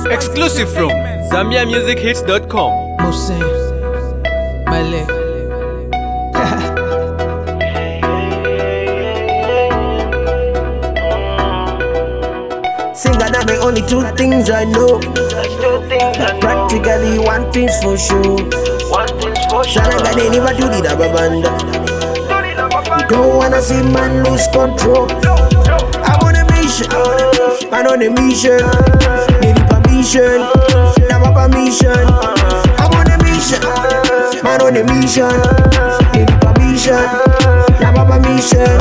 Exclusive from ZambiaMusicHits.com. Mose, Male. Sing and me only two things I know. Practically one thing's for sure. Shalaga they never do the rubber band. You don't wanna see man lose control. I'm on a mission, man on a mission. Need permission, never permission. I'm on a mission, man on a mission. Need permission, never permission.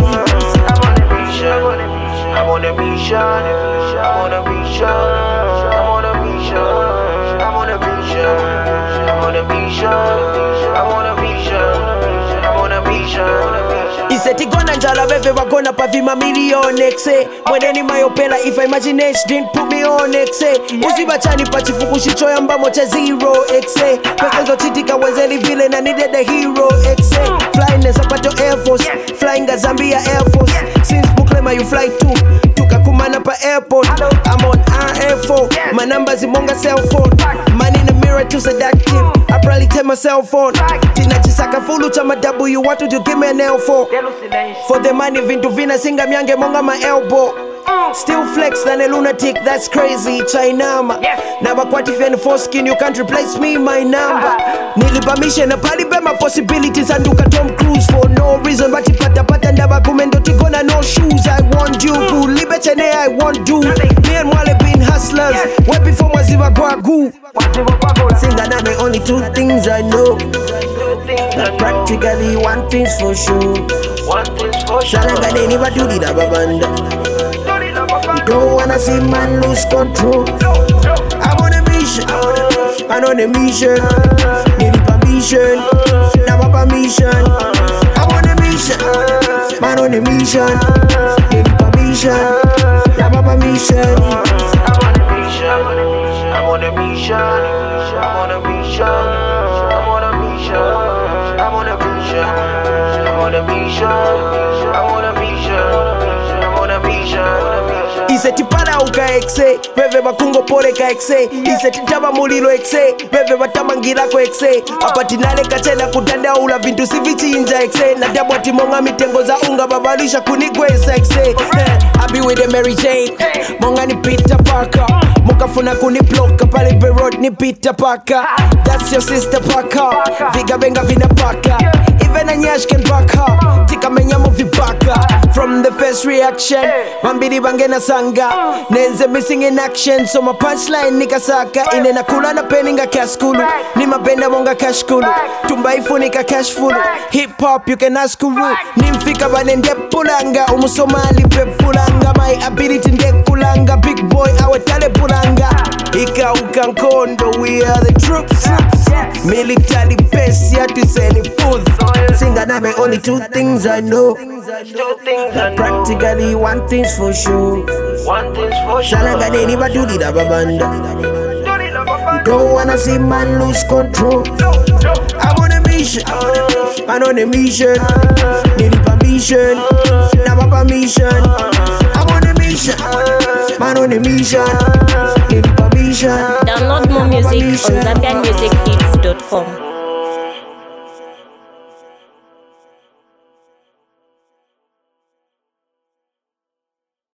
I'm on a mission, I'm on a mission, I'm on a mission, I'm on a mission, I'm on a mission, I'm on a mission, I'm on a mission. Iseti gonna njala beve wagona pavima million exe. Mweneni mayopela if imagination didn't put me on exe. Uziba chani pachifuku shichoya mbamo cha zero exe. Pekezo chitika wenzeli vile na needed a hero exe. Flying as a pato Air Force, flying a Zambia Air Force. Since Buklema you fly too. Tukakumana pa airport. I'm on RF4. My number's in Monga cell phone. Man in the mirror too seductive. I probably tell my cell phone. Tina chisaka fulu chama W. What would you give me an L for? For the money vintu vina singa myange monga my elbow. Still flex than a lunatic, that's crazy. Chainama. Never quite if any foreskin, you can't replace me, my number. Nilipa mission, a party by my possibilities. And look at Tom Cruise for no reason. But if pata never kumendo tigona no shoes. I want you to libetene, I want you. Me and Wale been hustlers. Way before Maziva Gwagu. Sing and me only two things I know. Practically one thing's for sure. Shalaga they never do the rubber band. You don't wanna see man lose control. I'm on a mission, man on a mission. Need permission, never permission. I'm on a mission, man on a mission. Need permission, never permission. I'm on a mission, I'm on a mission, I'm on a mission, I'm on a mission, I'm on a mission, I'm on a mission, I'm on a mission. Iseti para uka exe, beve bakungo pole ka exe. Iseti taba mulilo exe, beve batamangira ko exe. Apatinale kachela kutanda ula vintu sivichi inja exe. Na dabu ati monga mitengo za unga babalisha kunigweza exe. I be with the Mary Jane, monga ni Peter Parker. Mukafuna kuni bloka pale Beirut ni Peter Parker. That's your sister Parker, viga benga vina Parker. Even a nyash can back her, tika menyamo vibaka. From the first reaction, mambidi bangena sanga. Nenze missing in action, so my punchline nikasaka. Ine nakula na peninga kaskulu, ni mabenda monga kashkulu. Tumba ifunika cash full, hip hop you can ask kuru. Nimfika banende pulanga, umusomali pe pulanga. My ability nde kulanga, big boy awatale pulanga. Ika ukankondo, we are the troops. Military base, ya to send it forth. Sing and me only two things I know. Practically one thing's for sure. Shalaga they never do the rubber band. You don't wanna see man lose control. I'm on a mission, man on a mission. Need permission, never permission. I'm on a mission, man on a mission. Need permission. Download more music on ZambiaMusicHits.com.